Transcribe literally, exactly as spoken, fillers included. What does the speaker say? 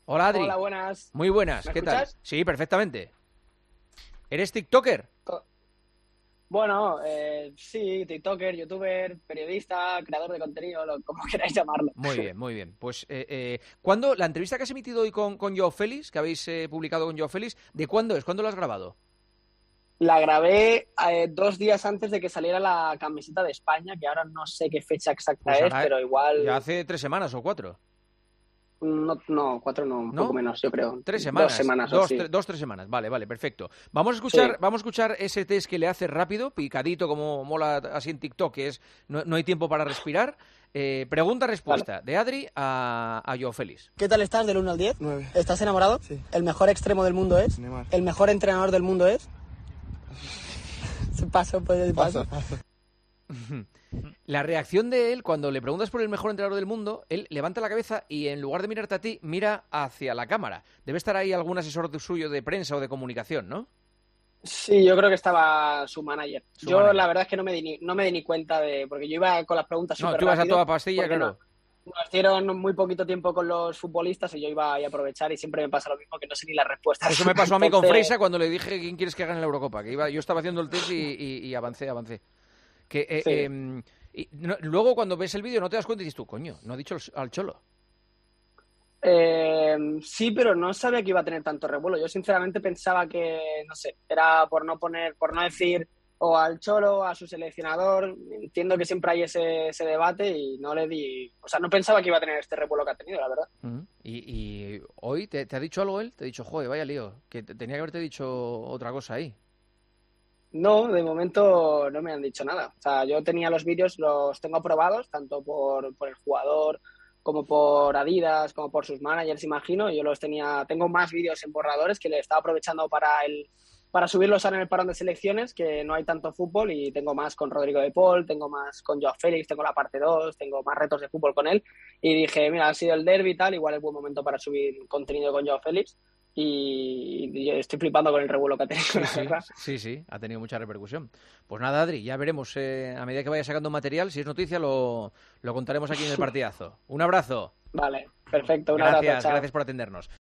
Hola, Adri. Hola, buenas. Muy buenas, ¿Me ¿qué escuchas? tal? Sí, perfectamente. ¿Eres TikToker? Co- Bueno, eh, sí, TikToker, YouTuber, periodista, creador de contenido, lo, como queráis llamarlo. Muy bien, muy bien. Pues, eh, eh, ¿cuándo, la entrevista que has emitido hoy con, con Joao Félix, que habéis eh, publicado con Joao Félix, ¿de cuándo es? ¿Cuándo lo has grabado? La grabé eh, dos días antes de que saliera la camiseta de España, que ahora no sé qué fecha exacta Pues es, ahora, pero ya igual, hace tres semanas o cuatro, no, no, cuatro no, un poco ¿no? menos, yo creo. Tres Dos semanas, semanas o dos, así. tre- dos, tres semanas. Vale, vale, perfecto. Vamos a escuchar, Sí, vamos a escuchar ese test que le hace rápido, picadito, como mola así en TikTok, que es no, no hay tiempo para respirar. Eh, vale. pregunta-respuesta de Adri a, a Joao Félix. ¿Qué tal estás del uno al diez? Nueve. ¿Estás enamorado? Sí. ¿El mejor extremo del mundo es? Neymar. ¿El mejor entrenador del mundo es? Paso, pues, paso. Paso, paso. La reacción de él cuando le preguntas por el mejor entrenador del mundo, él levanta la cabeza y en lugar de mirarte a ti, mira hacia la cámara. Debe estar ahí algún asesor de- suyo de prensa o de comunicación, ¿no? Sí, yo creo que estaba su manager. Su yo manager. la verdad es que no me di ni, no me di ni cuenta de, porque yo iba con las preguntas No, súper tú vas a rápido, toda pastilla, porque claro. no- nos dieron muy poquito tiempo con los futbolistas y yo iba ahí a aprovechar y siempre me pasa lo mismo, que no sé ni las respuestas. Eso me pasó a mí con Entonces, Freisa cuando le dije quién quieres que gane la Eurocopa. Que iba, yo estaba haciendo el test y, y- y avancé, avancé. Que, eh, Sí. eh, y no- luego cuando ves el vídeo no te das cuenta y dices tú, coño, no ha dicho al, al Cholo. Eh, sí, pero no sabía que iba a tener tanto revuelo. Yo sinceramente pensaba que, no sé, era por no poner, por no decir o al Cholo, a su seleccionador. Entiendo que siempre hay ese, ese debate y no le di, o sea, no pensaba que iba a tener este revuelo que ha tenido, la verdad. Ujú. Y, y hoy te, te ha dicho algo él, te ha dicho, joder, vaya lío, que te- tenía que haberte dicho otra cosa ahí. No, de momento no me han dicho nada. O sea, yo tenía los vídeos, los tengo aprobados, tanto por, por el jugador como por Adidas, como por sus managers, imagino. Yo los tenía, tengo más vídeos en borradores que le estaba aprovechando para el, para subirlos ahora en el parón de selecciones, que no hay tanto fútbol, y tengo más con Rodrigo de Paul, tengo más con Joao Félix, tengo la parte dos, tengo más retos de fútbol con él. Y dije, mira, ha sido el derbi y tal, igual es buen momento para subir contenido con Joao Félix. Y, y estoy flipando con el revuelo que ha tenido, Sí, la sí, verdad. sí, sí, ha tenido mucha repercusión. Pues nada, Adri, ya veremos eh, a medida que vaya sacando material, si es noticia lo, lo contaremos aquí en el partidazo. Un abrazo. Vale, perfecto, un Gracias, abrazo, chao. gracias por atendernos.